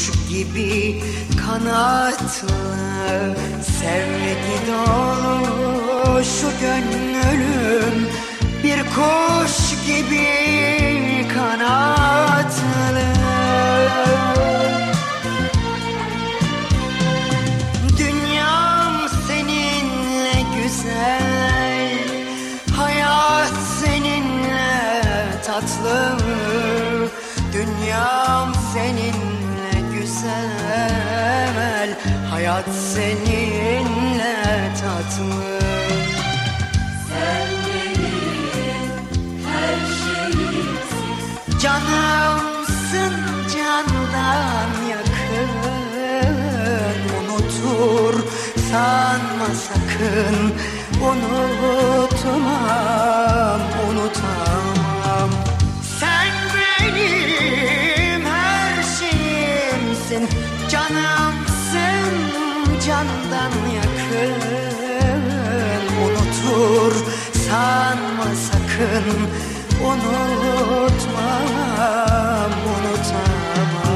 gibi kanatlı, sevgi dolu şu gönlüm, bir kuş gibi kanatlı. Dünyam seninle güzel, hayat seninle tatlı. Dünyam seninle güzel, hayat seninle tatlı. Sen benim her şeyimsin, canımsın candan yakın. Unutur sanma sakın, unutmam, unutamam. Sen benim her şeyimsin, canımsın candan yakın. Unutur sanma sakın, unutmam, unutamam.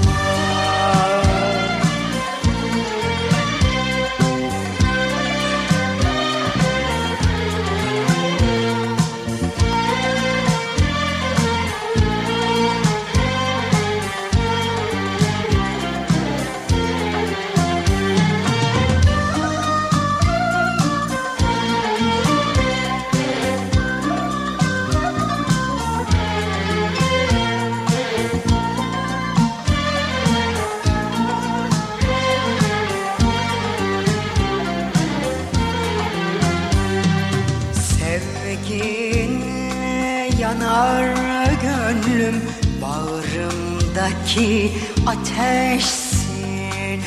Sevginle yanar gönlüm, bağrımdaki ateşsin.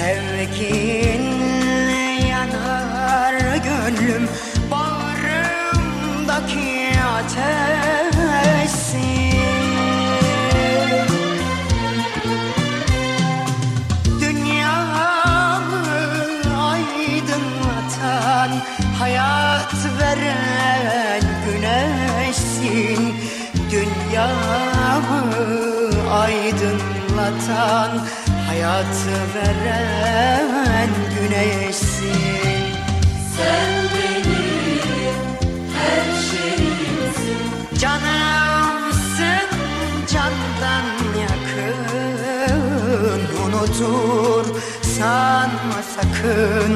Sevginle yanar gönlüm, bağrımdaki ateşsin. Dünyamı aydınlatan, hayat veren güneşsin. Dünyamı aydınlatan, hayat veren güneşsin. sen benim her şeyimsin, Canımsın candan yakın. Unutur sanma sakın,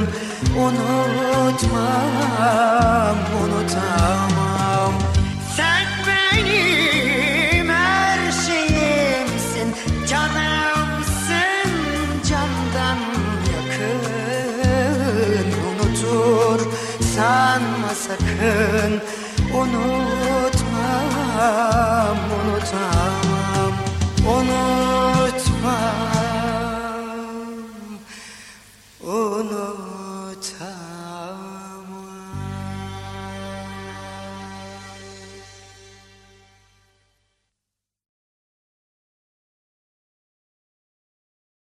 unutmam, unutamam. Sen benim her şeyimsin, canımsın candan yakın. Unutur sanma sakın, unutmam, unutamam, unutmam, unutamam.